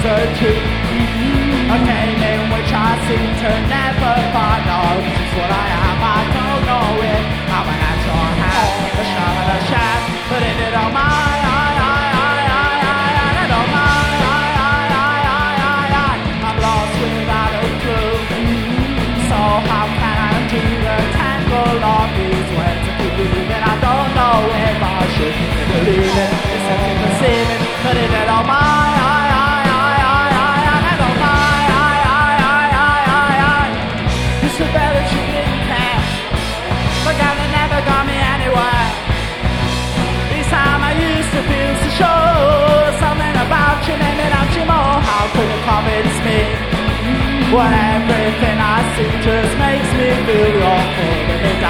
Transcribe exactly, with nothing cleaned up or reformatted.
searching. I came in which I seem to never find. No, this is what I am, I don't know it. I'm an natural hand, the shot of the shaft, but in it on my eye, eye, eye, eye, eye, and it on my eye, eye, eye, eye, eye, eye. I'm lost without a clue. So how can I do the tangle of these words of prove? And I don't know if I should believe it. It's something deceiving, but in it on my eye, eye, eye, eye, eye, and it on my eye, eye, eye, eye, eye, eye. It's a better you didn't care. But God, it never got me anywhere. This time I used to feel so sure. Something about you, name it out you more. How could it convince me? When everything I see just makes me feel awful.